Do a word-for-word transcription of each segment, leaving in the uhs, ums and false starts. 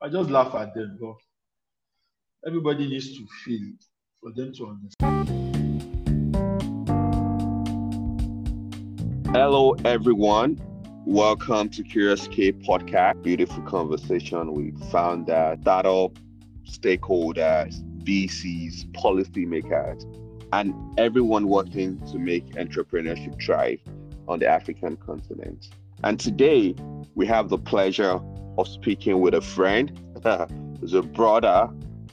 I just laugh at them, but everybody needs to feel for them to understand. Hello, everyone. Welcome to Curious K Podcast. Beautiful conversation with founders, startup stakeholders, V Cs, policymakers, and everyone working to make entrepreneurship thrive on the African continent. And today, we have the pleasure of speaking with a friend, who's a brother,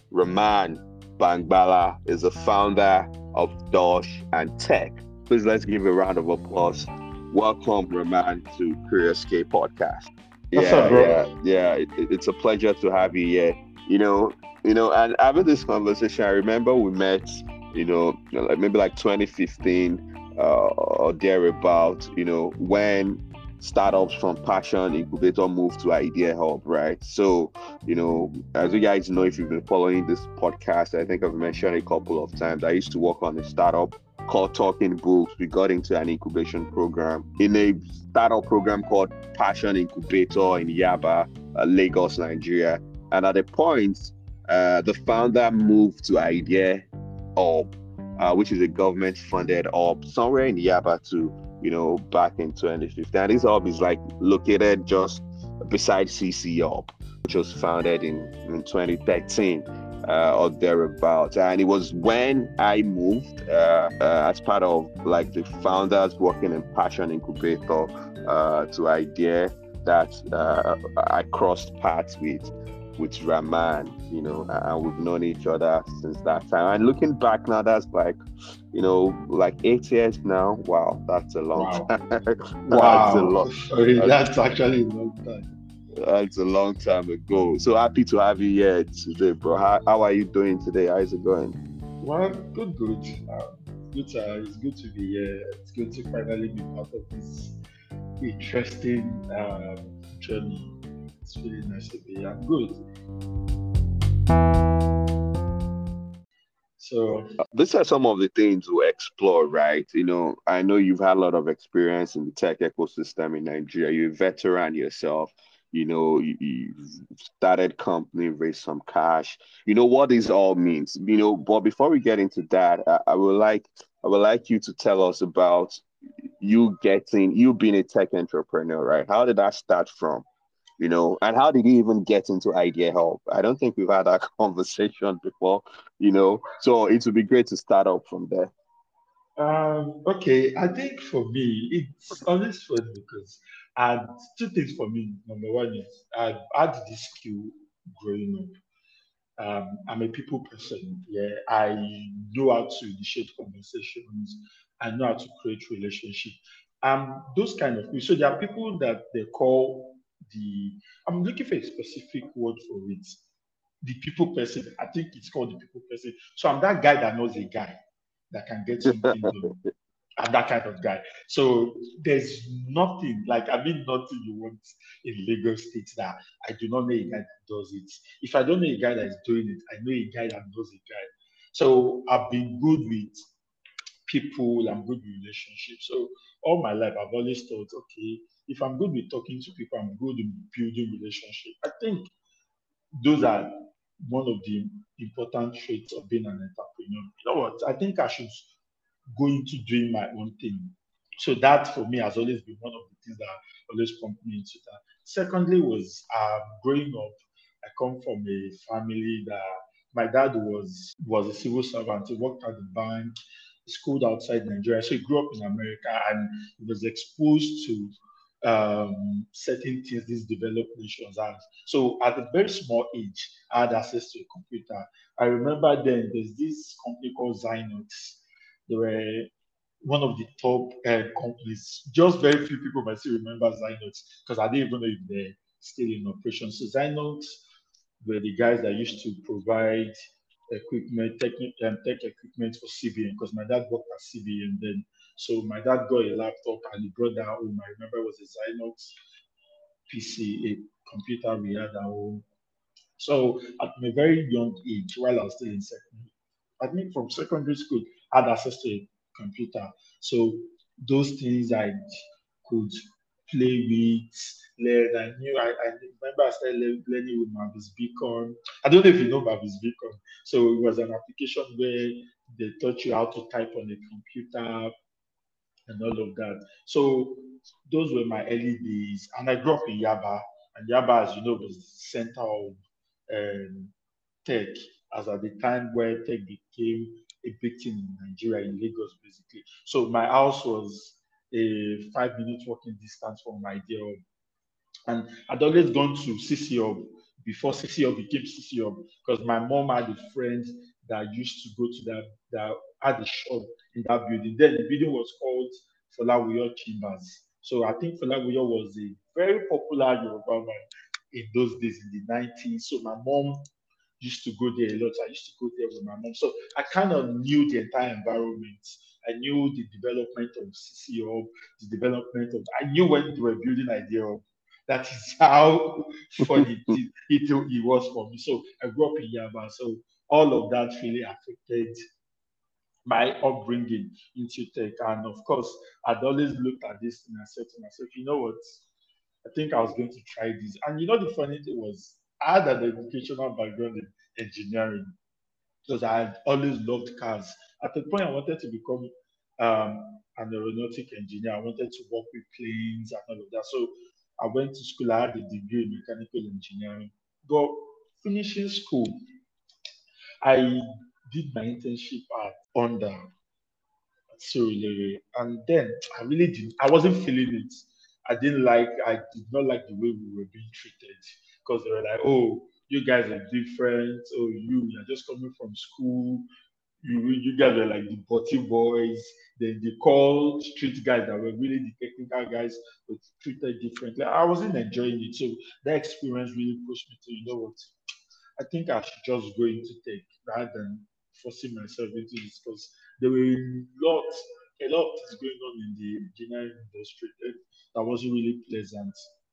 Rahman Bangbala, is the founder of Dosh and Tech. Please let's give a round of applause. Welcome, Rahman, to Curious K Podcast. What's up, Yeah, bro? yeah, yeah. It, it- it's a pleasure to have you here. You know, you know, and having this conversation, I remember we met, you know, like maybe like twenty fifteen uh, or thereabout. You know, when startups from Passion Incubator moved to Idea Hub, right? So, you know, as you guys know, if you've been following this podcast, I think I've mentioned a couple of times. I used to work on a startup called Talking Books. We got into an incubation program in a startup program called Passion Incubator in Yaba, uh, Lagos, Nigeria. And at a point, uh, the founder moved to Idea Hub, uh, which is a government-funded hub somewhere in Yaba too. You know, back in twenty fifteen. And this hub is like located just beside C C Hub, which was founded in, in twenty thirteen uh, or thereabouts. And it was when I moved uh, uh, as part of like the founders working in Passion Incubator uh, to Idea that uh, I crossed paths with with Rahman, you know, and we've known each other since that time. And looking back now, that's like, you know, like eight years now. Wow, that's a long Wow. time. That's a Wow. lot. Sorry, That's, that's actually a long time. that's a long time ago. So happy to have you here today, bro. How, how are you doing today? How's it going? Well, good, good. Um, good to, it's good to be here. It's good to finally be part of this interesting um, journey. It's really nice to be here. I'm good. So, These are some of the things we explore, right? You know, I know you've had a lot of experience in the tech ecosystem in Nigeria. You're a veteran yourself. You know, you, you've started company, raised some cash. You know what this all means. You know, but before we get into that, I, I would like I would like you to tell us about you getting you being a tech entrepreneur, right? How did that start from? You know, and how did you even get into Idea Help? I don't think we've had that conversation before, you know, so it would be great to start up from there. um, okay, I think for me, it's always fun because uh, two things for me. Number one is I've had this skill growing up. Um, I'm a people person. Yeah, I know how to initiate conversations. I know how to create relationship. Um, those kind of people. So there are people that they call the. I'm looking for a specific word for it. The people person. I think it's called the people person. So I'm that guy that knows a guy that can get something done. I'm that kind of guy. So there's nothing like I mean nothing you want in Lagos State that I do not know a guy that does it. If I don't know a guy that is doing it, I know a guy that knows a guy. So I've been good with people, I'm good with relationships. So all my life I've always thought, okay, if I'm good with talking to people, I'm good in building relationship. I think those are one of the important traits of being an entrepreneur. You know what? I think I should go into doing my own thing. So that for me has always been one of the things that always pumped me into that. Secondly, was um, growing up, I come from a family that my dad was was a civil servant. He worked at the bank, he schooled outside Nigeria. So he grew up in America and he was exposed to um, certain things these developed nations have. So at a very small age, I had access to a computer. I remember then there's this company called Zynox. They were one of the top uh, companies. Just very few people might still remember Zynox because I didn't even know if they're still in operation. So Zynox were the guys that used to provide equipment, tech, um, tech equipment for C B N because my dad worked at C B N then. So my dad got a laptop and he brought that home. I remember it was a Zynox P C, a computer we had at home. So at a very young age, while I was still in secondary, I think from secondary school, I had access to a computer. So those things I could play with, learn. I knew I, I remember I started lear- learning with Mavis Beacon. I don't know if you know Mavis Beacon. So it was an application where they taught you how to type on a computer and all of that. So those were my early days. And I grew up in Yaba. And Yaba, as you know, was the center of um, tech, as at the time where tech became a big thing in Nigeria, in Lagos, basically. So my house was a five minute walking distance from my dear. And I'd always gone to C C Hub before C C Hub became C C Hub because my mom had a friend that used to go to that, that had a shop in that building. Then the building was called Folawiyo Chambers. So I think Folawiyo was a very popular Yoruba man in those days in the nineties. So my mom used to go there a lot. I used to go there with my mom. So I kind of knew the entire environment. I knew the development of C C Hub, the development of, I knew when they were building Idea Hub. That is how funny it, it, it was for me. So I grew up in Yaba. So all of that really affected my upbringing into tech. And of course, I'd always looked at this and I said to myself, you know what? I think I was going to try this. And you know, the funny thing was, I had an educational background in engineering because I had always loved cars. At the point, I wanted to become um, an aeronautic engineer. I wanted to work with planes and all of that. So I went to school. I had a degree in mechanical engineering. But finishing school, I did my internship at Honda Surulere, and then I really didn't. I wasn't feeling it. I didn't like. I did not like the way we were being treated because they were like, "Oh, you guys are different. Oh, you, you're just coming from school. You, you guys were like the butty boys." Then they called street guys that were really the technical guys were treated differently. I wasn't enjoying it, so that experience really pushed me to, you know what? I think I should just go into tech rather than forcing myself into this because there were a lot, a lot of things going on in the engineering industry that that wasn't really pleasant.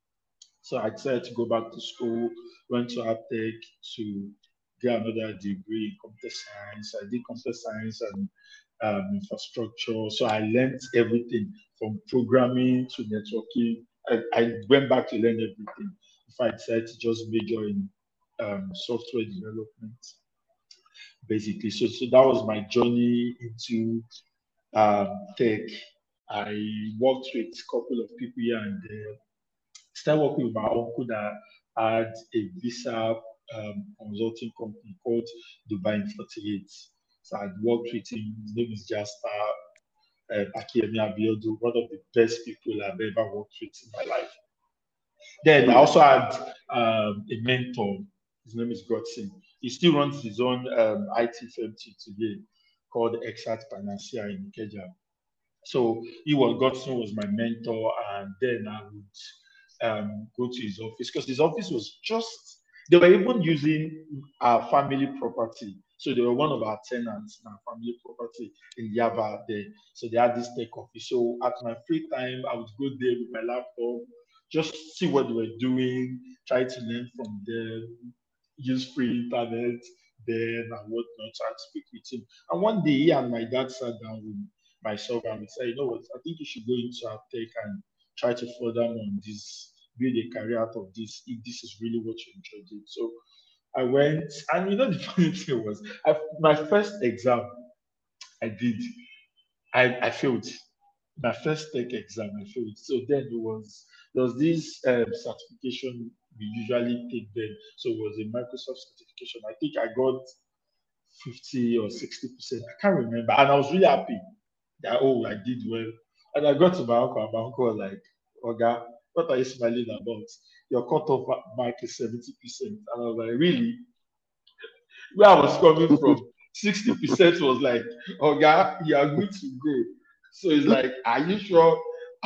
So I decided to go back to school, went to Aptech to get another degree in computer science. I did computer science and um, infrastructure. So I learned everything from programming to networking. I, I went back to learn everything. If I decided to just major in um, software development, basically. So, so that was my journey into um, tech. I worked with a couple of people here and there. Started working with my uncle that had a visa um, consulting company called Dubai in forty-eight. So I worked with him. His name is Jasper uh, Akiyemi Abiodu, one of the best people I've ever worked with in my life. Then I also had um, a mentor. His name is Godson. He still runs his own um, I T firm till today called Exact Financial in Ikeja. So he was Godson was my mentor, and then I would um, go to his office because his office was just they were even using our family property. So they were one of our tenants in our family property in Yaba there. So they had this tech office. So at my free time, I would go there with my laptop, just see what they were doing, try to learn from them, use free internet then and whatnot, and speak with him. And one day, he and my dad sat down with myself and we said, you know what, I think you should go into our tech and try to further more on this, build a career out of this, if this is really what you enjoy doing. So I went, and you know, the funny thing was, I, my first exam I did, I, I failed. My first tech exam, I failed. So then it was, there was this um, certification we usually take then. So it was a Microsoft certification. I think I got fifty or sixty percent. I can't remember. And I was really happy that, oh, I did well. And I got to my uncle, and my uncle was like, Oga, what are you smiling about? Your cutoff mark is seventy percent. And I was like, really? Where I was coming from, sixty percent was like, Oga, you are good to go. So it's like, are you sure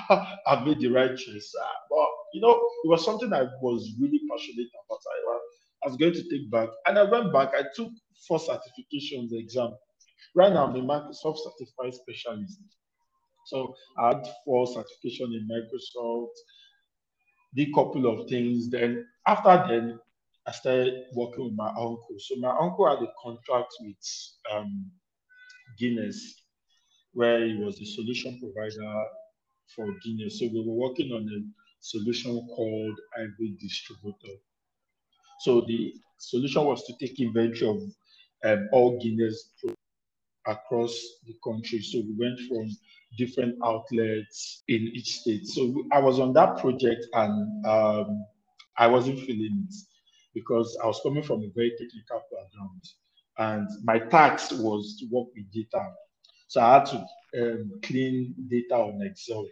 I made the right choice? Uh, but, you know, it was something I was really passionate about. I, wa- I was going to take back. And I went back, I took four certifications exam. Right now, I'm a Microsoft certified specialist. So I had four certification in Microsoft, did a couple of things. Then after then, I started working with my uncle. So my uncle had a contract with um, Guinness, where he was a solution provider for Guinness. So we were working on it. solution called Ivory Distributor. So the solution was to take inventory of um, all Guinness across the country. So we went from different outlets in each state. So we- I was on that project and um, I wasn't feeling it because I was coming from a very technical background and my task was to work with data. So I had to um, clean data on Excel.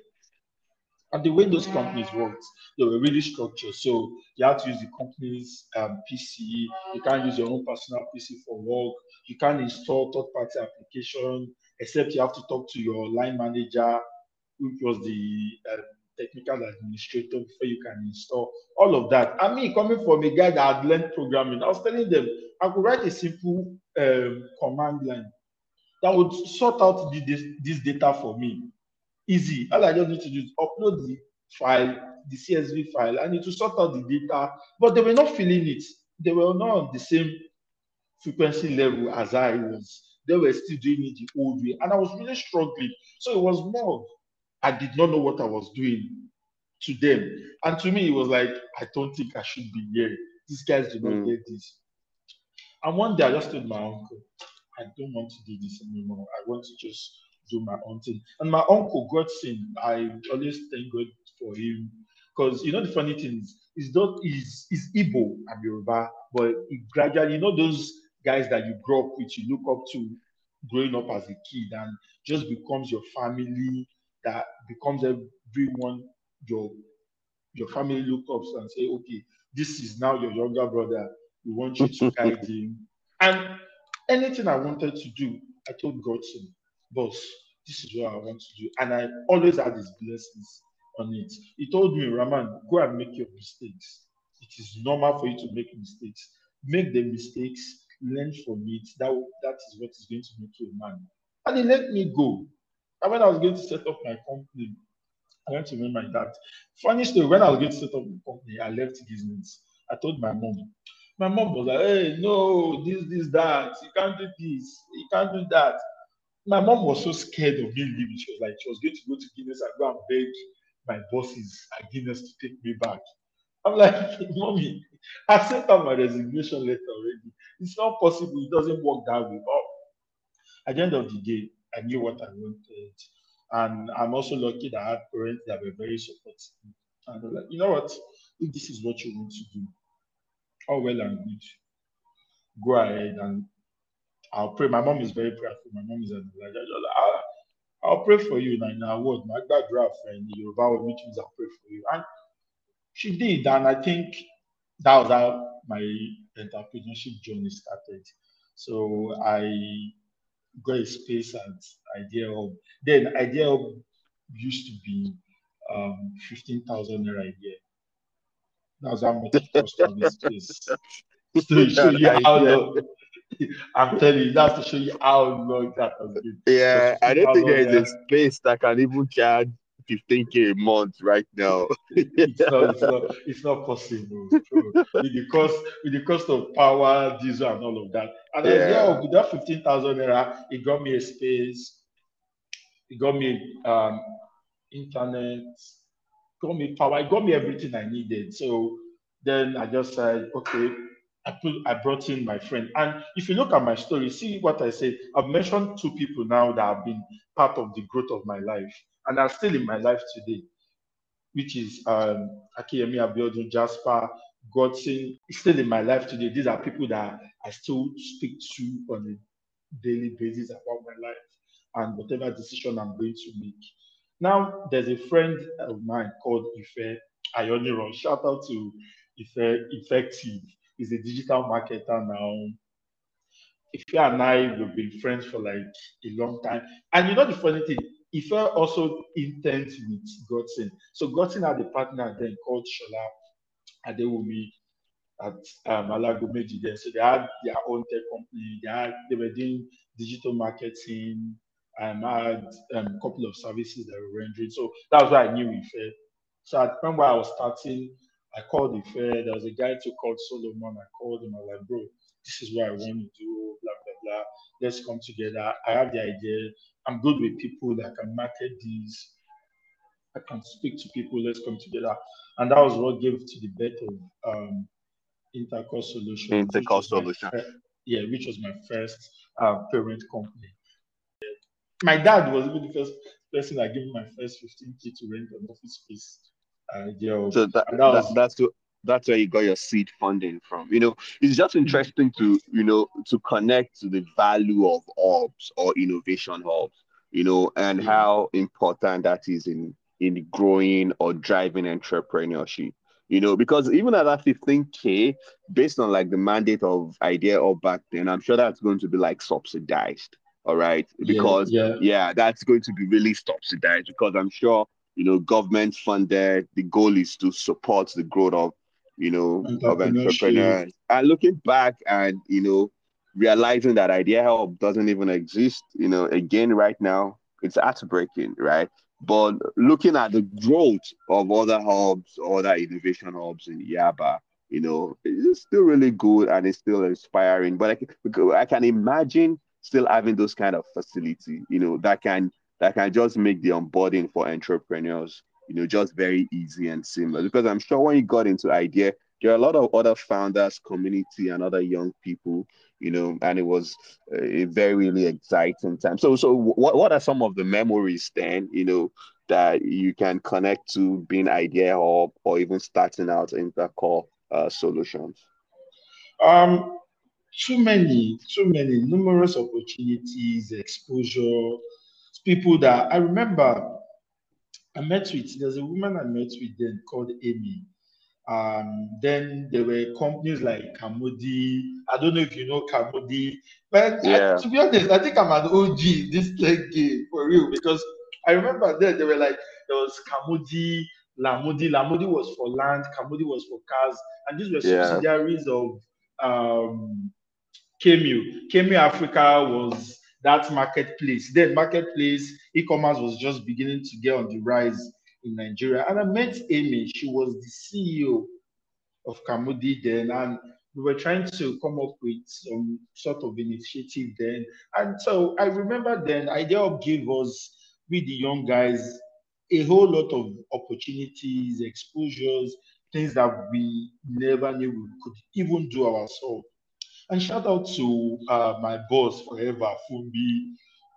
And the way those companies worked, they were really structured. So you have to use the company's um, P C. You can't use your own personal P C for work. You can't install third-party application except you have to talk to your line manager, which was the um, technical administrator before you can install all of that. I mean, coming from a guy that had learned programming, I was telling them I could write a simple um, command line that would sort out the, this, this data for me. Easy. All I just need to do is upload the file, the C S V file, and it will sort out the data. But they were not feeling it. They were not on the same frequency level as I was. They were still doing it the old way. And I was really struggling. So it was more of I did not know what I was doing to them. And to me, it was like, I don't think I should be here. These guys do not Mm. get this. And one day I just told my uncle, I don't want to do this anymore. I want to just do my own thing. And my uncle, Godson, I always thank God for him. Because you know the funny thing is, he's not he's, he's Igbo and Yoruba, but he gradually, you know, those guys that you grow up with, you look up to growing up as a kid, and just becomes your family, that becomes everyone your your family look up and say, okay, this is now your younger brother. We want you to guide him. And anything I wanted to do, I told Godson, boss, this is what I want to do. And I always had his blessings on it. He told me, Raman, go and make your mistakes. It is normal for you to make mistakes. Make the mistakes, learn from it. That, that is what is going to make you a man. And he let me go. And when I was going to set up my company, I went to meet my dad. Funny story, when I was going to set up the company, I left business. I told my mom. My mom was like, hey, no, this, this, that. You can't do this. You can't do that. My mom was so scared of me leaving. She was like, she was going to go to Guinness and go and beg my bosses at Guinness to take me back. I'm like, mommy, I sent out my resignation letter already. It's not possible. It doesn't work that way. But at the end of the day, I knew what I wanted. And I'm also lucky that I had parents that were very supportive. And they're like, you know what? If this is what you want to do, all well and good, go ahead and I'll pray. My mom is very prayerful. My mom is an like, I'll, I'll pray for you now in our word. My dad friend, Yoruba word, which means I'll pray for you. And she did. And I think that was how my entrepreneurship journey started. So I got a space at Idea Hub. Then Idea Hub used to be um, fifteen thousand naira a year. That's how much it cost to have a space. So to show That you how idea. long, I'm telling you, that's to show you how long that has been. It was Yeah, I don't think fifteen thousand there is a naira. space that can even charge fifteen k a month right now. It's not, it's not, it's not possible, bro. With the cost, with the cost of power, diesel, and all of that. And the idea Yeah. of with that fifteen thousand naira, it got me a space, it got me um, internet, got me power, it got me everything I needed. So then I just said, okay, I put I brought in my friend. And if you look at my story, see what I said. I've mentioned two people now that have been part of the growth of my life and are still in my life today, which is um Akiyemi Abiodun, Jasper, Godson, is still in my life today. These are people that I still speak to on a daily basis about my life and whatever decision I'm going to make. Now, there's a friend of mine called Ife Ayoniran. Shout out to Ife Effective. He's a digital marketer now. Ife and I, we've been friends for like a long time. And you know the funny thing, Ife also interns with Godson. So Godson had a partner then called Shola Adewumi at um, Alago Meji then. So they had their own tech company. They had they were doing digital marketing and had um, a couple of services that were rendering. So that was why I knew Ife. So I remember I was starting, I called Ife. There was a guy too called Solomon. I called him. I was like, bro, this is what I want to do. Blah blah blah. Let's come together. I have the idea. I'm good with people that can market these. I can speak to people. Let's come together. And that was what gave to the birth of um, Intercore Solutions, which Intercal was my solution. first, yeah, which was my first uh, parent company. My dad was even the first person that gave me my first fifteen k to rent an office space. Uh, yeah, So that and that that was that's the, that's where you got your seed funding from. You know, it's just interesting to you know to connect to the value of hubs or innovation hubs. You know, and yeah, how important that is in in growing or driving entrepreneurship. You know, because even at that fifteen k, based on like the mandate of Idea or back then, I'm sure that's going to be like subsidized. All right, yeah, because yeah, yeah, that's going to be really subsidized because I'm sure you know, government funded. The goal is to support the growth of, you know, of entrepreneurship. entrepreneurs. And looking back and, you know, realizing that Idea Help doesn't even exist, you know, again, right now, it's heartbreaking, right? But looking at the growth of other hubs, other innovation hubs in Yaba, you know, it's still really good and it's still inspiring. But I can, I can imagine still having those kind of facility, you know, that can that can just make the onboarding for entrepreneurs, you know, just very easy and seamless. Because I'm sure when you got into Idea, there are a lot of other founders, community, and other young people, you know, and it was a very really exciting time. So, so what what are some of the memories then, you know, that you can connect to being Idea Hub or even starting out in the core uh, solutions? Um, too many, too many, numerous opportunities, exposure, people that I remember I met with. There's a woman I met with then called Amy. Um, then there were companies like Kamodi. I don't know if you know Kamodi, but I, Yeah, to be honest, I think I'm an O G this tech game for real because I remember then they were like there was Kamodi, Lamodi. Lamodi was for land, Kamodi was for cars, and these were yeah, subsidiaries of um, Kemu. Kemu Africa was that marketplace. Then marketplace e-commerce was just beginning to get on the rise in Nigeria. And I met Amy. She was the C E O of Kamudi then, and we were trying to come up with some sort of initiative then. And so I remember then Idea gave us, we the young guys, a whole lot of opportunities, exposures, things that we never knew we could even do ourselves. And shout out to uh, my boss forever, Fumbi.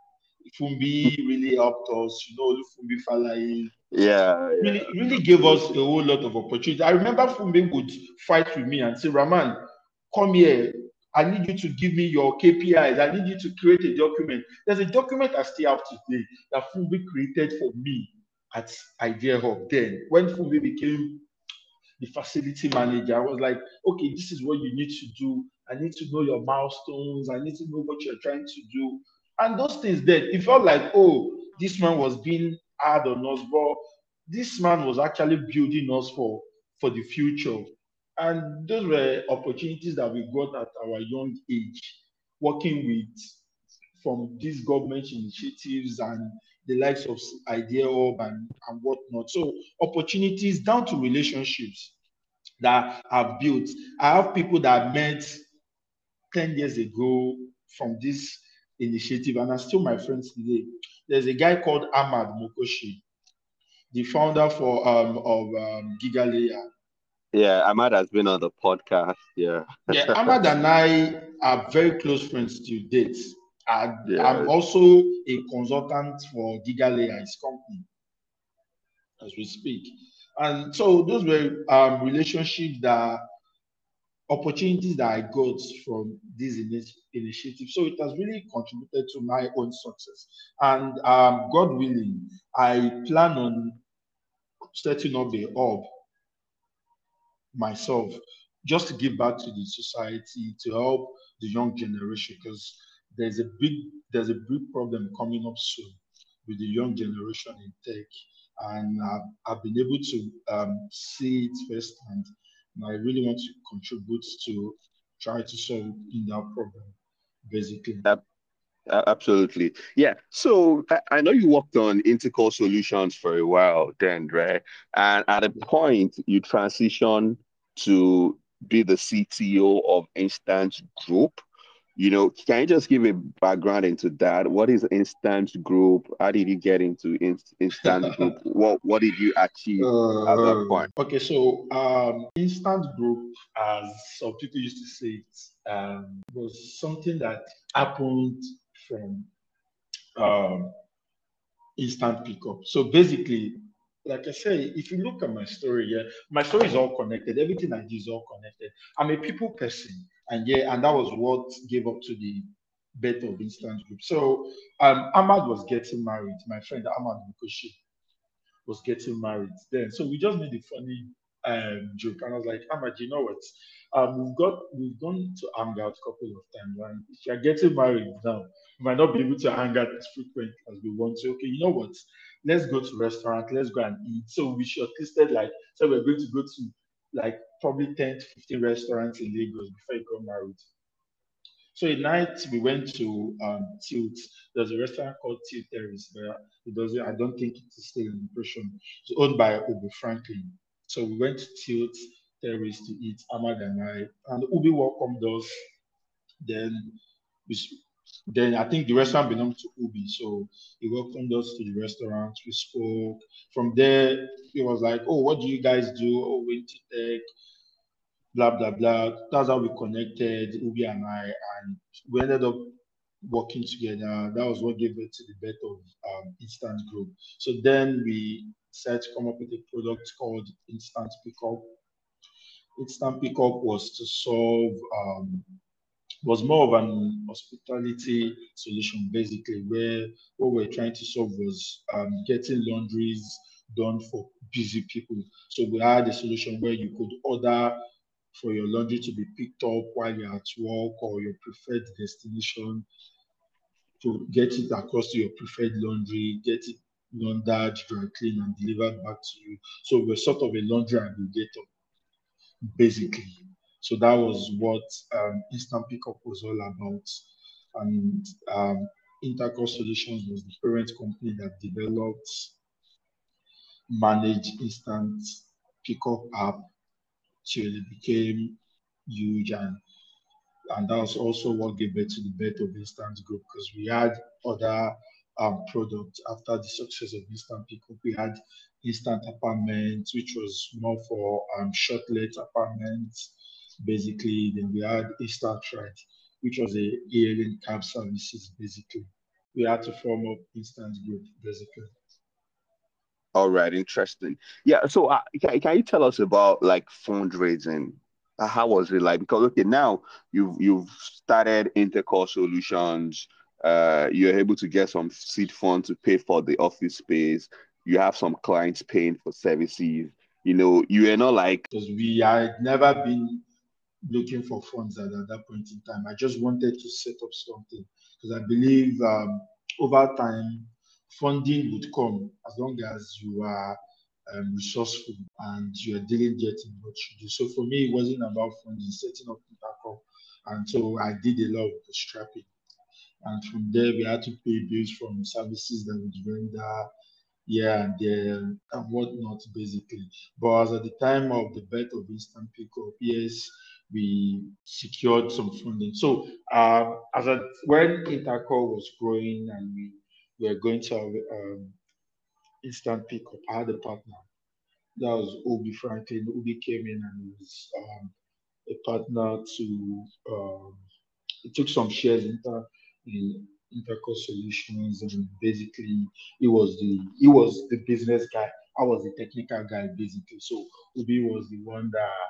Fumbi really helped us. You know, Fumbi Falaye yeah, really, yeah, really gave us a absolutely. whole lot of opportunity. I remember Fumbi would fight with me and say, Raman, come here. I need you to give me your K P Is. I need you to create a document. There's a document I still have today that Fumbi created for me at Idea Hub then. When Fumbi became the facility manager. I was like, okay, this is what you need to do. I need to know your milestones. I need to know what you're trying to do. And those things then, it felt like, oh, this man was being hard on us, but this man was actually building us for for the future. And those were opportunities that we got at our young age, working with from these government initiatives and the likes of Idea Hub and, and whatnot. So opportunities down to relationships that I've built. I have people that I met ten years ago from this initiative and are still my friends today. There's a guy called Ahmad Mokoshi, the founder for um, of um, Gigalayer. Yeah, Ahmad has been on the podcast. Yeah, Yeah, Ahmad and I are very close friends to date. I, I'm yeah. also a consultant for Gigalayer, his company, as we speak. And so those were um, relationships that opportunities that I got from this initi- initiative. So it has really contributed to my own success. And um, God willing, I plan on setting up a hub myself just to give back to the society to help the young generation because there's a big there's a big problem coming up soon with the young generation in tech and I've, I've been able to um, see it firsthand and I really want to contribute to try to solve in that problem basically. Ab- a- absolutely. Yeah. So I, I know you worked on Intercore Solutions for a while then, right? And at a point you transition to be the C T O of Instant Group. You know, can you just give a background into that? What is Instant Group? How did you get into in, Instant Group? What what did you achieve at that Uh, point? okay, so um, instant group, as some people used to say it, um, was something that happened from um, instant pickup. So basically, like I say, if you look at my story, yeah, my story is all connected. Everything I do is all connected. I'm a people person, and yeah, and that was what gave up to the birth of instant group. So um, Ahmad was getting married. My friend Ahmad Mukoshi was getting married then. So we just made a funny um, joke. And I was like, Ahmad, you know what? Um, we've got we've gone to hang out a couple of times. And if you're getting married now, we might not be able to hang out as frequent as we want to. Okay, you know what? Let's go to restaurant, let's go and eat. So we shortlisted like so we're going to go to like probably ten to fifteen restaurants in Lagos before you got married. So at night we went to um, Tilt. There's a restaurant called Tilt Terrace, but it doesn't. I don't think it's still in operation. It's owned by Ubi Franklin. So we went to Tilt Terrace to eat. Ahmad and I, and Ubi welcomed us. Then we, s- then I think the restaurant belonged to Ubi, so he welcomed us to the restaurant. We spoke. From there, he was like, "Oh, what do you guys do? Oh, we into tech, blah blah blah." That's how we connected, Ubi and I, and we ended up working together. That was what gave birth to the birth of um, Instant Group. So then we decided to come up with a product called Instant Pickup. Instant Pickup was to solve um, was more of an hospitality solution, basically, where what we're trying to solve was um, getting laundries done for busy people. So we had a solution where you could order for your laundry to be picked up while you're at work or your preferred destination to get it across to your preferred laundry, get it laundered, dry clean, and delivered back to you. So we're sort of a laundry aggregator, basically. So that was what um, Instant Pickup was all about. And um, Intercore Solutions was the parent company that developed, managed Instant Pickup app till it became huge, and and that was also what gave birth to the birth of Instant Group because we had other um, products after the success of Instant Pickup. We had Instant Apartments, which was more for um, short let apartments, basically. Then we had Instant Ride, which was a hailing cab services, basically. We had to form up Instant Group, basically. All right, interesting. Yeah, so uh, can, can you tell us about like fundraising? Uh, How was it like? Because okay, now you've you've started Intercore Solutions. Uh, you're able to get some seed fund to pay for the office space. You have some clients paying for services. You know, you are not like Because we had never been looking for funds at, at that point in time. I just wanted to set up something because I believe um, over time funding would come as long as you are um, resourceful and you are diligent in what you do. So for me, it wasn't about funding, setting up Intercom. And so I did a lot of bootstrapping. And from there, we had to pay bills from services that we render yeah, and there and whatnot, basically. But as at the time of the birth of Instant Pickup, yes, we secured some funding. So, uh, as at when Intercore was growing and we were going to have um, Instant Pickup, I had a partner. That was Obi Franklin. Obi came in and was um, a partner to um, he took some shares into in Intercore Solutions, and basically he was the he was the business guy. I was the technical guy, basically. So Ubi was the one that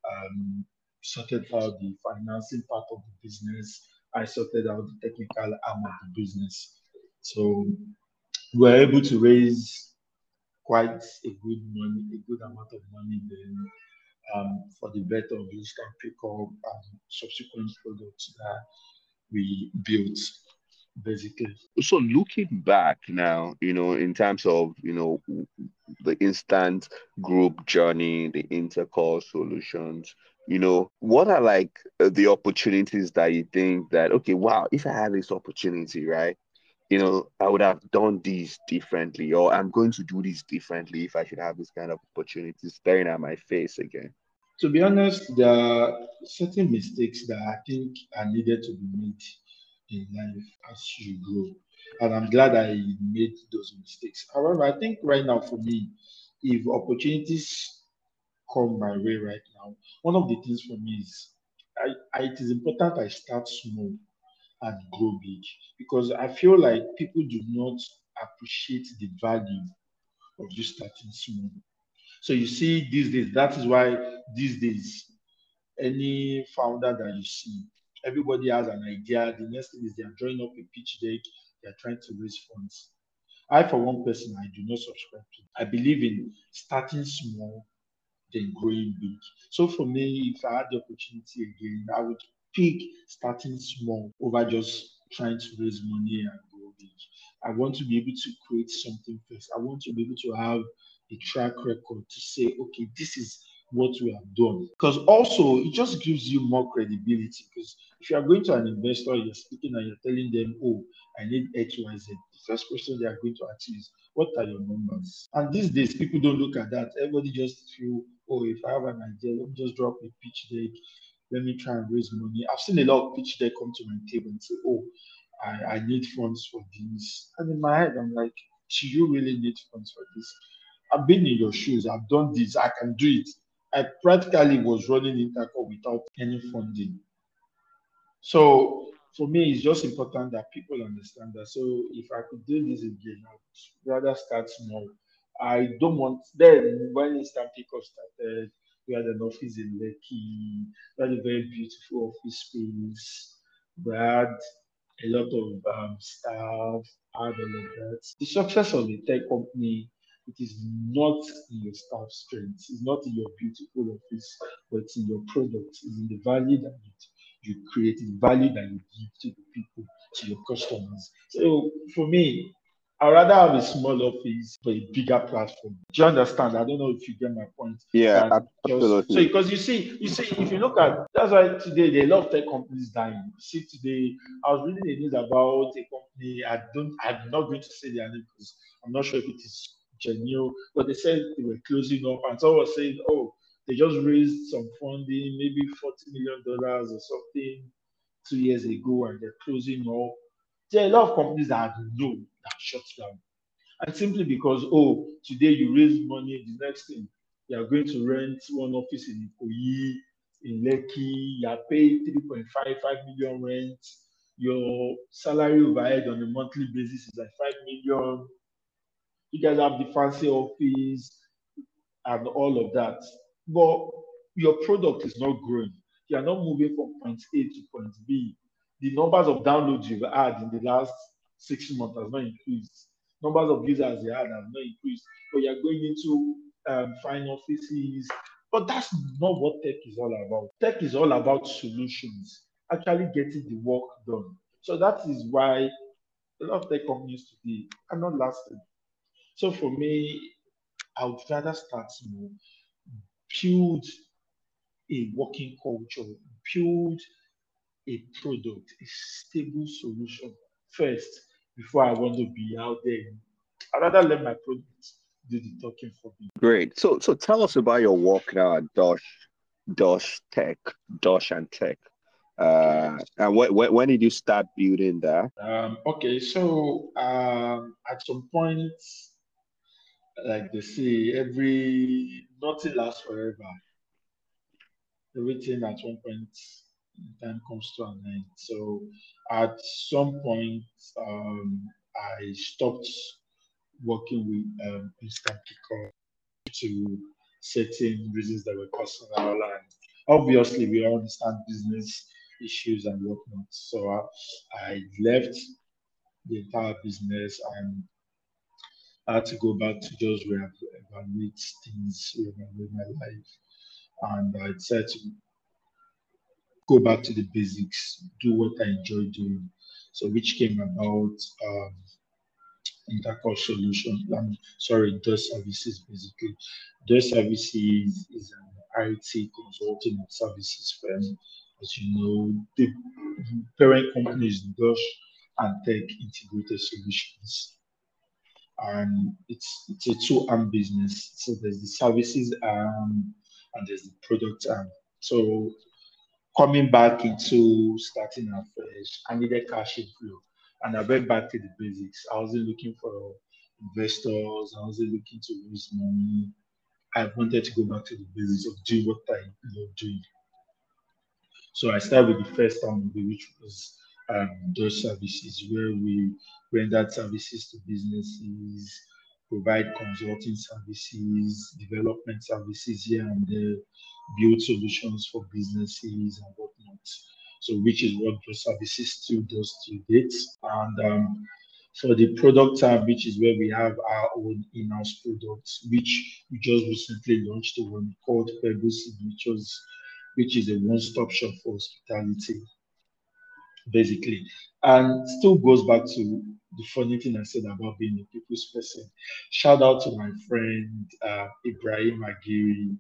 um, sorted out the financing part of the business. I sorted out the technical arm of the business. So we were able to raise quite a good money, a good amount of money then um, for the better of instant pickup and subsequent products that we built, basically. so looking back now, you know, in terms of, you know, the instant group journey, the intercore solutions, you know, what are like uh, the opportunities that you think that, okay, wow, if I had this opportunity, right? You know, I would have done this differently, or I'm going to do this differently if I should have this kind of opportunity staring at my face again. To be honest, there are certain mistakes that I think are needed to be made in life as you grow. And I'm glad I made those mistakes. However, I think right now for me, if opportunities come my way right now, one of the things for me is I, I, it is important I start small and grow big because I feel like people do not appreciate the value of you starting small. So you see these days, that is why these days any founder that you see, everybody has an idea. The next thing is they are drawing up a pitch deck, they are trying to raise funds. I, for one person, I do not subscribe to. I believe in starting small, then growing big. So for me, if I had the opportunity again, I would pick starting small over just trying to raise money and grow big. I want to be able to create something first. I want to be able to have a track record to say, okay, this is what we have done. Because also it just gives you more credibility. Because if you are going to an investor, you're speaking and you're telling them, oh, I need X, Y, Z. The first question they are going to ask you is, what are your numbers? And these days, people don't look at that. Everybody just feel, oh, if I have an idea, let me just drop a pitch deck. Let me try and raise money. I've seen a lot of pitch deck come to my table and say, oh, I, I need funds for this. And in my head, I'm like, do you really need funds for this? I've been in your shoes. I've done this. I can do it. I practically was running Intercom without any funding. So for me, it's just important that people understand that. So if I could do this again, I would rather start small. I don't want then when Instant Pickup started, we had an office in Lekki, we had a very beautiful office space. We had a lot of um, staff, and all of that. The success of the tech company, it is not in your staff strength, it's not in your beautiful office, but it's in your product, it's in the value that you you create, the value that you give to the people, to your customers. So for me, I'd rather have a small office but a bigger platform. Do you understand? I don't know if you get my point. Yeah, Than just so absolutely. because you see, you see, if you look at that's why today there are a lot of tech companies dying. You see today, I was reading the news about a company. I don't, I'm not going to say their name because I'm not sure if it is genuine, but they said they were closing up, and someone was saying, "Oh, they just raised some funding, maybe forty million dollars or something, two years ago, and they're closing up." There are a lot of companies that I know that shut down, and simply because oh, today you raise money, the next thing you are going to rent one office in Ikoyi, in Lekki, you are paying three point five five million rent. Your salary overhead on a monthly basis is like five million. You guys have the fancy office and all of that. But your product is not growing. You are not moving from point A to point B. The numbers of downloads you've had in the last six months has not increased. Numbers of users you had have not increased. But you're going into um, fine offices. But that's not what tech is all about. Tech is all about solutions, actually getting the work done. So that is why a lot of tech companies today are not lasting. So for me, I would rather start small, build a working culture, build a product, a stable solution first before I want to be out there. I'd rather let my product do the talking for me. Great. So so tell us about your work now at Dosh, Dosh Tech, Dosh and Tech. Okay. Uh, and when when when did you start building that? Um, okay, so um, at some point, like they say, every nothing lasts forever. Everything at one point in time comes to an end. So at some point, um, I stopped working with um, Instant Picker to certain reasons that were personal, and obviously we all understand business issues and whatnot. So I, I left the entire business and I had to go back to just reevaluate things, reevaluate my life, and I decided to go back to the basics, do what I enjoy doing. So, which came about um, Intercore Solution. I'm sorry, DOS Services basically. DOS Services is an I T consulting and services firm. As you know, the parent company is DOS and Tech Integrated Solutions, and it's it's a two arm business. So there's the services arm and there's the product arm. So coming back into starting afresh, I needed cash inflow. And I went back to the basics. I wasn't looking for investors, I wasn't looking to raise money. I wanted to go back to the basics of doing what I love doing. So I started with the first time, which was um, those services where we rendered services to businesses, provide consulting services, development services here and there, build solutions for businesses and whatnot. So which is what those services still does to date. And um, for the product tab, which is where we have our own in-house products, which we just recently launched one called Pebble Signatures, which is a one-stop shop for hospitality, basically. And still goes back to the funny thing I said about being a people's person. Shout out to my friend uh, Ibrahim Aguirre.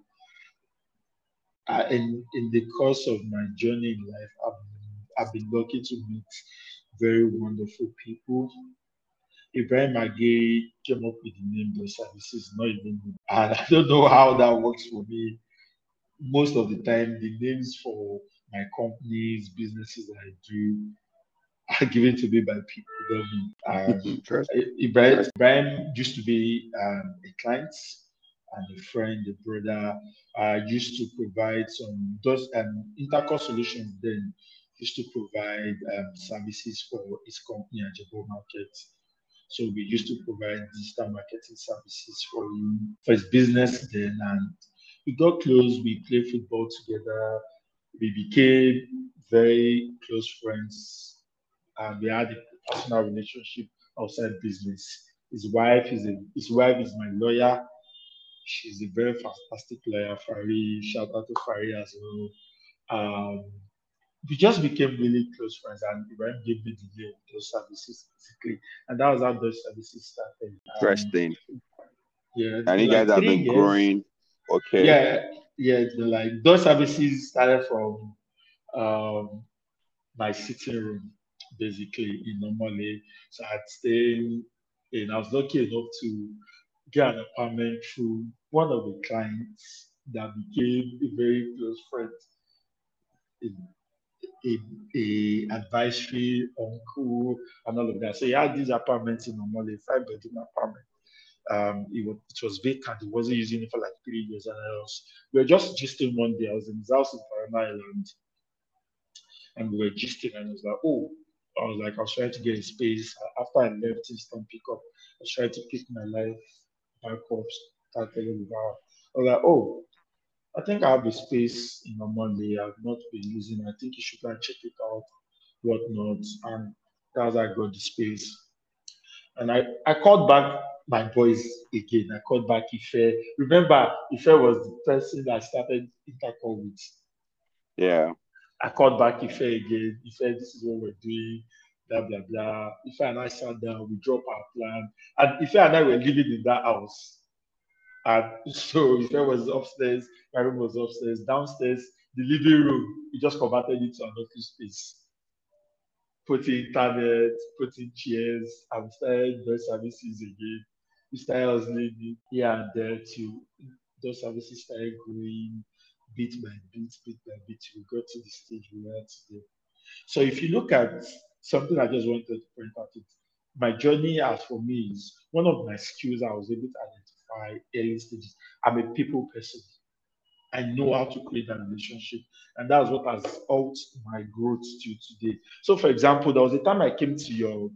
Uh, in, in the course of my journey in life, I've, I've been lucky to meet very wonderful people. Ibrahim Aguirre came up with the name Those Services, not even me. And I don't know how that works for me. Most of the time, the names for my companies, businesses that I do are given to me by people, not me. Um, Interesting. Ibrahim, Ibrahim used to be um, a client and a friend, a brother. I used to provide some those um, Intercore Solutions then used to provide um, services for his company at Jabo Market. So we used to provide digital marketing services for him, for his business then. And we got close, we played football together, we became very close friends, and we had a personal relationship outside business. His wife is a his wife is my lawyer. She's a very fantastic lawyer, Fari. Shout out to Fari as well. Um, we just became really close friends, and Ibrahim gave me the name of those services basically, and that was how those services started. Um, Interesting. yeah, it's And been you guys like have three been years. growing. Okay. Yeah, yeah, it's been like those services started from um, my sitting room basically in Normally. So I'd stay and I was lucky enough to get an apartment through one of the clients that became a very close friend, a, a advisory uncle and all of that. So he had these apartments in Normally, five bedroom apartment. Um, it was, it was vacant. He wasn't using it for like three years. And I was, we were just gisting one day. I was in his house in Parana Island, and we were gisting, and it was like, oh, I was like, I was trying to get a space. After I left instant pickup, I was trying to pick my life back up, started with her. I was like, oh, I think I have a space in my Monday. I've not been using it. I think you should go and check it out, whatnot. And that's how I got the space. And I, I called back my boys again. I called back Ife. Remember, Ife was the person that I started Intercom with. Yeah. I called back Ife again. Ife, this is what we're doing, blah, blah, blah. Ife and I sat down, we dropped our plan. And Ife and I were living in that house. And so Ife was upstairs, my room was upstairs, downstairs, the living room, we just converted it to an office space. Put in internet, put in chairs, and we started those services again. We started hustling here and there till those services started growing bit by bit, bit by bit. We got to the stage we are today. So if you look at something I just wanted to point out, it my journey as for me is one of my skills I was able to identify early stages. I'm a people person. I know how to create a relationship, and that's what has helped my growth to today. So, for example, there was a time I came to your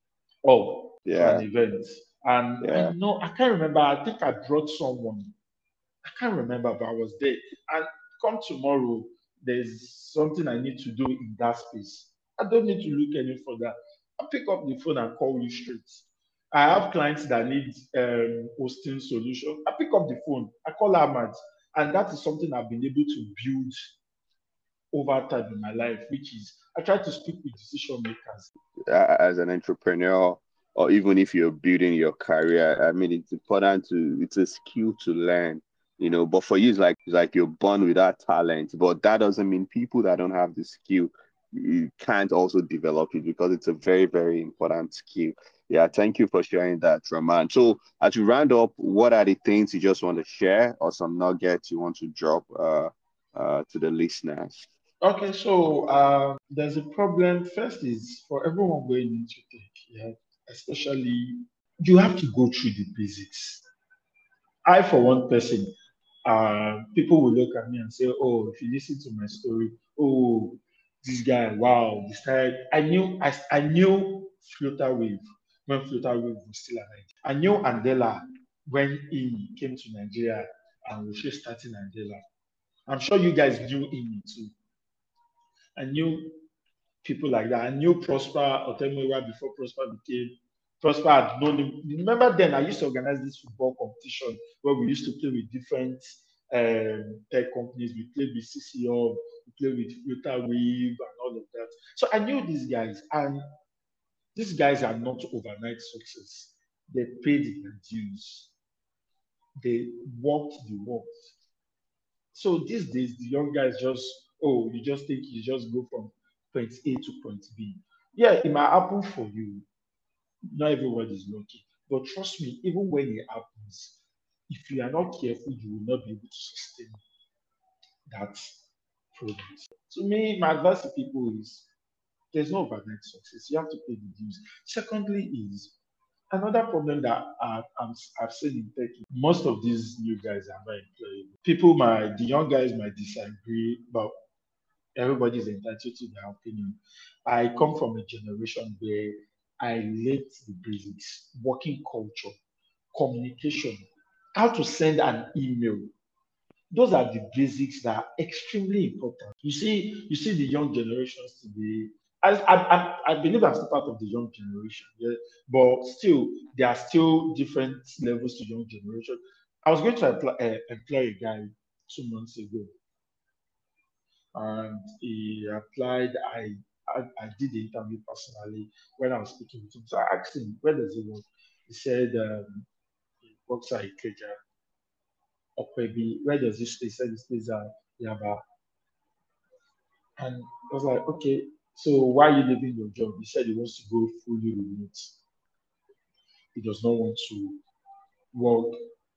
oh for an Yeah. event, and I Yeah. know I can't remember. I think I brought someone. I can't remember, but I was there. And come tomorrow, there's something I need to do in that space. I don't need to look any further. I pick up the phone and call you straight. I have clients that need um, hosting solution. I pick up the phone. I call Ahmad, and that is something I've been able to build over time in my life, which is I try to speak with decision makers. Uh, as an entrepreneur, or even if you're building your career, I mean, it's important to, it's a skill to learn, you know. But for you, it's like, it's like you're born with that talent, but that doesn't mean people that don't have the skill you can't also develop it because it's a very, very important skill. Yeah, thank you for sharing that, Raman. So as you round up, what are the things you just want to share or some nuggets you want to drop uh, uh, to the listeners? Okay, so um, there's a problem. First is for everyone going into tech, yeah, especially you have to go through the basics. I, for one person, uh, people will look at me and say, "Oh, if you listen to my story, oh, this guy, wow, this guy." I knew, I, I knew Floater Wave when Floater Wave was still alive. I knew Andela when he came to Nigeria and was just starting Andela. I'm sure you guys knew him too. I knew people like that. I knew Prosper Otemewa before Prosper became Prosper had known him. Remember then I used to organize this football competition where we used to play with different um, tech companies. We played with C C O, we played with Filter Wave and all of that. So I knew these guys, and these guys are not overnight success. They paid their dues. They walked the walk. So these days, the young guys just, oh, you just think you just go from point A to point B. Yeah, it might happen for you. Not everyone is lucky. But trust me, even when it happens, if you are not careful, you will not be able to sustain that progress. To me, my advice to people is there's no overnight success. You have to pay the dues. Secondly, is another problem that I, I'm, I've seen in tech. Most of these new guys are not employable. People might, the young guys might disagree, but everybody is entitled to their opinion. I come from a generation where I learned the basics, working culture, communication, how to send an email. Those are the basics that are extremely important. You see, you see the young generations today. I, I, I, I believe I'm still part of the young generation, yeah, but still, there are still different levels to young generation. I was going to apply, uh, employ a guy two months ago, and he applied. I, I I did the interview personally when I was speaking with him. So I asked him, where does he work? He said um, he works at Ikeja, Okwebi. Where does he stay? He said he stays at Yaba. And I was like, okay, so why are you leaving your job? He said he wants to go fully remote. He does not want to work.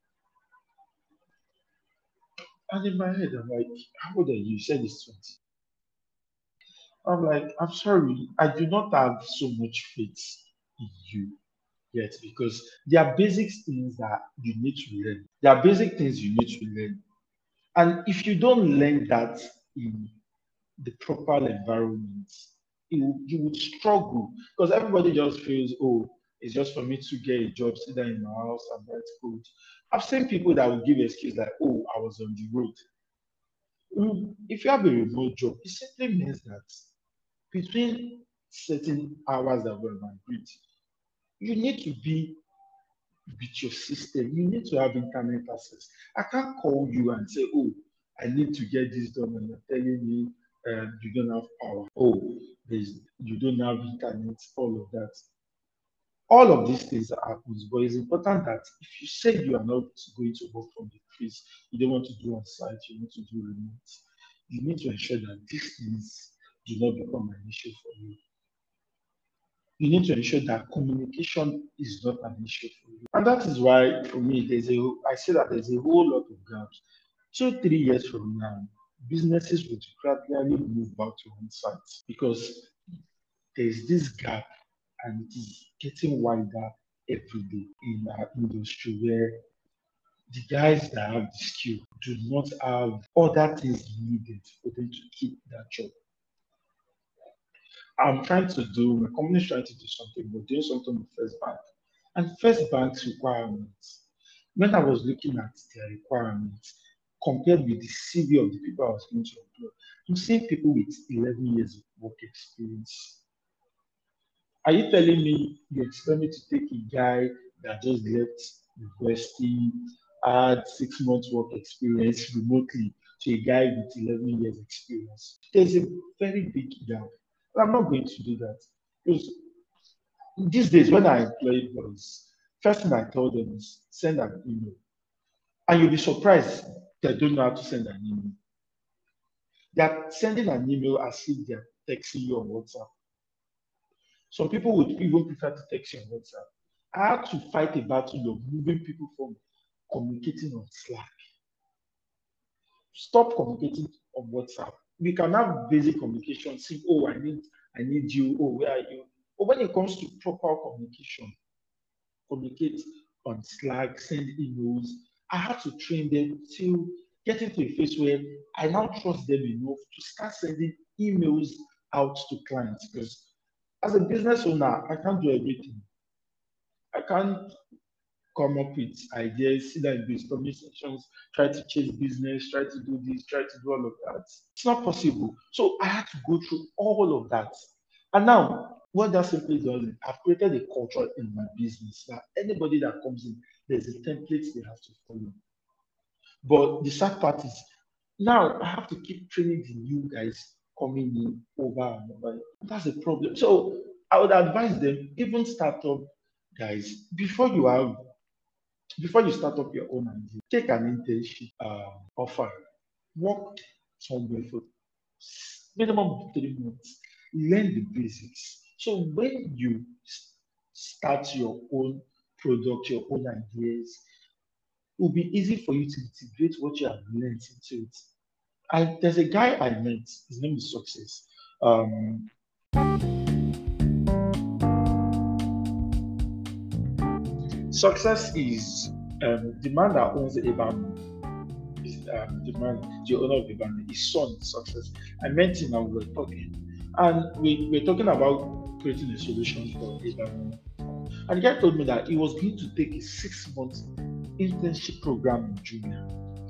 And in my head, I'm like, how old are you? He said he's twenty. I'm like, I'm sorry, I do not have so much faith in you yet because there are basic things that you need to learn. There are basic things you need to learn. And if you don't learn that in the proper environment, it will, you would struggle because everybody just feels, oh, it's just for me to get a job, sit down in my house and write code. I've seen people that will give excuse like, oh, I was on the road. Mm, if you have a remote job, it simply means that between certain hours that were agreed, you need to be with your system. You need to have internet access. I can't call you and say, oh, I need to get this done, and you're telling me um, you don't have power. Oh, there's, you don't have internet, all of that. All of these things are happens, but it's important that if you say you are not going to work from the office, you don't want to do on site, you want to do remote, you need to ensure that these things do not become an issue for you. You need to ensure that communication is not an issue for you. And that is why, for me, there's a, I say that there's a whole lot of gaps. Two, three years from now, businesses will gradually move back to on site because there's this gap and it is getting wider every day in our industry where the guys that have the skill do not have other things needed for them to keep that job. I'm trying to do, my company is trying to do something, but doing something with First Bank. And First Bank's requirements, when I was looking at their requirements compared with the C V of the people I was going to employ, I'm seeing people with eleven years of work experience. Are you telling me you expect me to take a guy that just left university, had six months work experience remotely to a guy with eleven years experience? There's a very big gap. I'm not going to do that. Because these days, when I employ boys, first thing I tell them is send an email. And you'll be surprised they don't know how to send an email. They're sending an email as if they're texting you on WhatsApp. Some people would even prefer to text you on WhatsApp. I had to fight a battle of moving people from communicating on Slack. Stop communicating on WhatsApp. We can have basic communication. See, oh, I need, I need you. Oh, where are you? But when it comes to proper communication, communicate on Slack, send emails. I had to train them till getting to a phase where I now trust them enough to start sending emails out to clients. Because as a business owner, I can't do everything. I can't come up with ideas, sit down in brainstorming sessions, try to chase business, try to do this, try to do all of that. It's not possible. So I had to go through all of that. And now, what that simply does is I've created a culture in my business that anybody that comes in, there's a template they have to follow. But the sad part is now I have to keep training the new guys coming in over and over. That's a problem. So I would advise them, even startup guys, before you have before you start up your own idea, take an internship um, offer, work somewhere for minimum three months, learn the basics. So when you start your own product, your own ideas, it will be easy for you to integrate what you have learned into it. I, there's a guy I met, his name is Success. Um, Success is um, the man that owns Ebami. Is um, the man, the owner of Ebami. His son is Success. I met him and we were talking, and we were talking about creating a solution for Ebami. And the guy told me that he was going to take a six-month internship program in Jumia.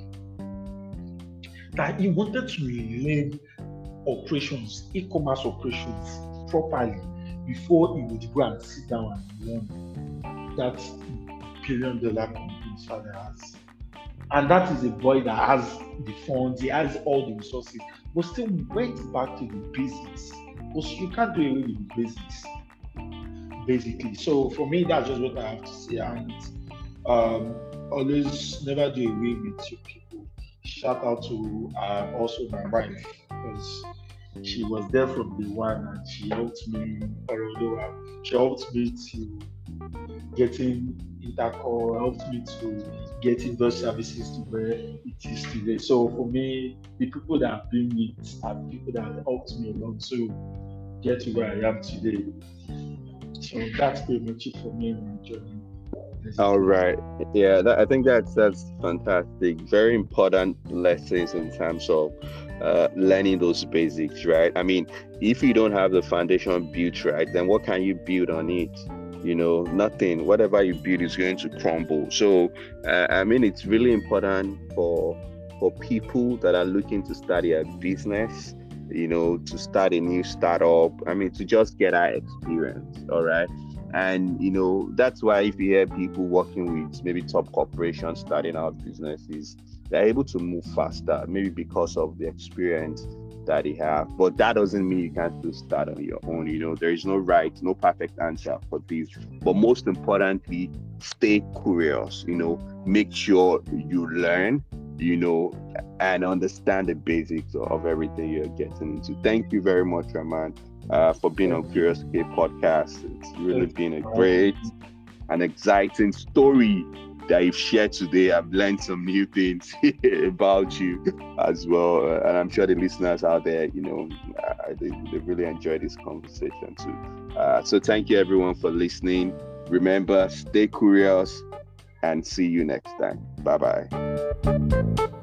That he wanted to learn operations, e-commerce operations properly before he would go and sit down and learn that billion dollar company his father has. And that is a boy that has the funds, he has all the resources, but still went back to the basics. Because you can't do away with the basics, basically. So for me, that's just what I have to say. And um, always never do away with your people. Shout out to uh, also my wife, because she was there from the one and she helped me, although she helped me to getting Intercore, helped me to getting those services to where it is today. So for me, the people that have been with are the people that have helped me along to get to where I am today. So that's pretty much it for me in my journey. All right. Yeah, that, I think that's that's fantastic. Very important lessons in terms of uh, learning those basics, right? I mean, if you don't have the foundation built right, then what can you build on it? You know, nothing. Whatever you build is going to crumble. So, uh, I mean, it's really important for for people that are looking to start a business, you know, to start a new startup. I mean, to just get our experience. All right. And, you know, that's why if you hear people working with maybe top corporations starting out businesses, they're able to move faster, maybe because of the experience that they have. But that doesn't mean you can't still start on your own. You know, there is no right, no perfect answer for this. But most importantly, stay curious, you know, make sure you learn, you know, and understand the basics of everything you're getting into. Thank you very much, Rahman. Uh, for being on Curious K podcast. It's really been a great and exciting story that you've shared today. I've learned some new things about you as well, uh, and I'm sure the listeners out there, you know, uh, they, they really enjoyed this conversation too. Uh, so thank you everyone for listening. Remember, stay curious and see you next time. Bye bye.